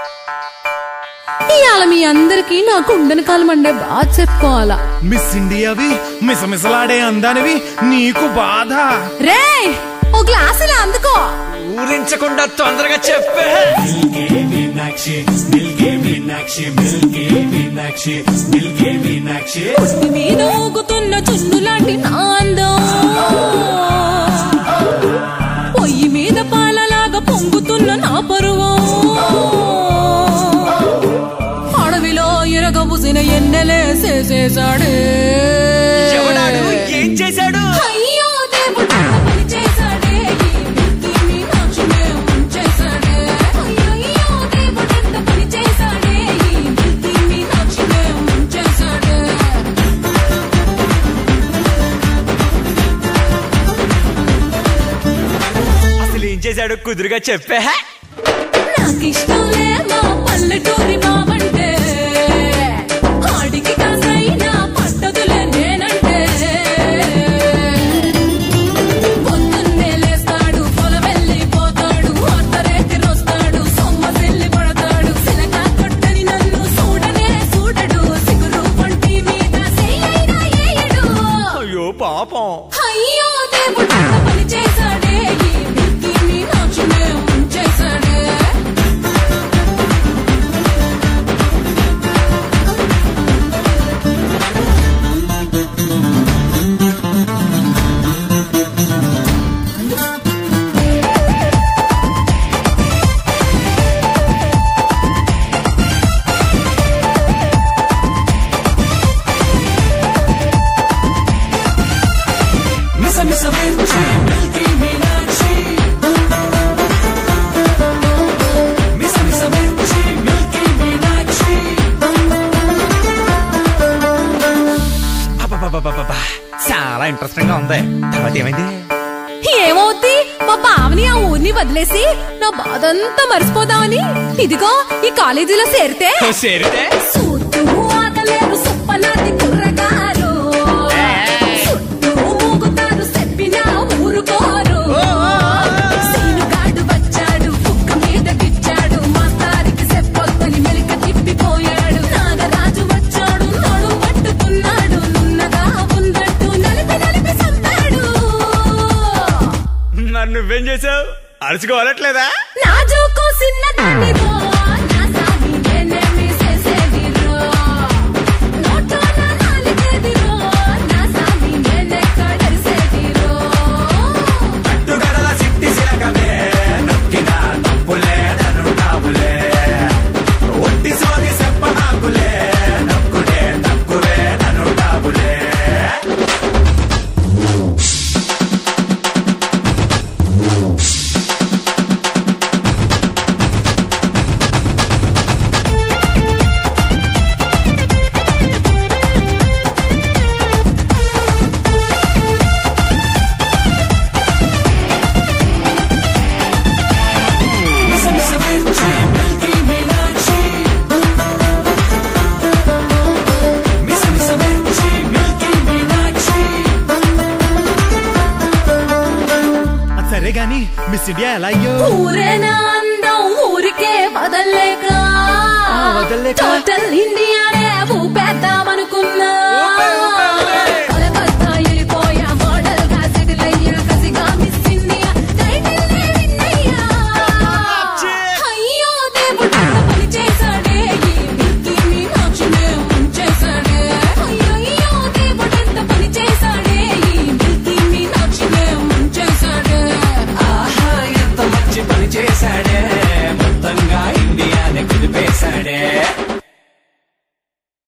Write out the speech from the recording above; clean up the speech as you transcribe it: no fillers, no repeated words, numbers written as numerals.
ఇవాళ మీ అందరికి నాకు ఉండని కాలం అండే బాగా చెప్పుకోవాలా. మిస్ ఇండియావి మిసమిసలాడే అందానివి నీకు బాధ. రే ఓ గ్లాస్ ఇలా అందుకో. ఊరించకుండా తొందరగా చెప్పే. పుట్టి మీద ఊగుతున్న చున్ను లాంటి నా అందం, పొయ్యి మీద పాలలాగా పొంగుతున్న నా పరువం, అడవిలో ఎరగబుసిన ఎన్నెలేసేసాడే. ఎవడాడు? ఏం చేశాడు? అయ్యో దేవుడు పని చేశాడే, ఈ నాచునే ఉంచేశాడే. అయ్యో దేవుడు ఎంత పని చేశాడే, ఈ నాచునే ఉంచేశాడే. అసలు ఏం చేశాడు? కుదురుగా చెప్పే. నాకిష్టంలే మా పల్లెటూరి మావంటే, ఆడికి కాసైనా పట్టదులే నేనంటే. పొద్దున్నే లేస్తాడు, పొలవెళ్ళిపోతాడు, అర్ధరేతి రోస్తాడు, సొమ్మసిల్లి పడతాడు, సిలకా కొట్టని నన్ను చూడనే చూడడు, సిగురు వంటి మీద చెయ్యైనా ఏయడు. అయ్యో పాపం. అయ్యో దేవుడు పని చేశాడే, ఈ నాచునే ఉంచేశాడే. అబ్బబ్బబ్బబ్బబ్బా. చాలా ఇంట్రెస్టింగ్ గా ఉంది. తర్వాత ఏమైంది? ఏమవుద్ది, మా బావని ఆ ఊరిని వదిలేసి నా బాధంతా మర్చిపోదామని ఇదిగో ఈ కాలేజీలో చేరితే సుట్టూ ఆగలేరు సుప్పనాటి కుర్రగారు, చుట్టూ మూగుతారు చెప్పినా ఊరుకోరు. సీనుగాడు వచ్చాడు, కుక్క మీద గిచ్చాడు, మాస్తారికి చెప్పొద్దని మెలిక తిప్పిపోయాడు. నాగరాజు వచ్చాడు, నడు పట్టుకున్నాడు, నున్నగా ఉందట్టు నలిపి నలిపి సంతాడు. మరి నువ్వేం చేసావు? అరుచుకోవాలట్లేదా? నాజూకు సిన్నదానిదో, నా సామి నేనేమి చేసేదిరో, నోట్లో నా నాలిగేదిరో, నా సామి నేనెక్కడరిసేదిరో. అట్టుగడల సిట్టి సిలకమే, నొక్కినా నొప్పులే నన్నుంటావులే, ఒట్టి సోది చెప్పనాకులే, నొక్కుడే నక్కువే నన్నుంటావులే. సరే గాని మిస్ ఇండియా ఎలా అయ్యో? ఊరేనా అందం ఊరికే వదల్లేక, వదల్లేక? టోటల్ ఇండియానే ఊపేద్దామనుకున్నా. కలకత్తా వెళ్ళిపోయా, మోడల్ గా సెటిల్ అయ్యా, కసిగా మిస్ ఇండియా టైటిల్ విన్నయ్యా. అయ్యో దేవుడు పని చేశాడే, ఈ నాచునే ఉంచేశాడే. అయ్యో దేవుడు ఎంత పని చేశాడే, ఈ నాచునే ఉంచేశాడే. ఆహా ఎంత మంచి పని చేశాడే, మొత్తంగా ఇండియాని కుదిపేశాడే.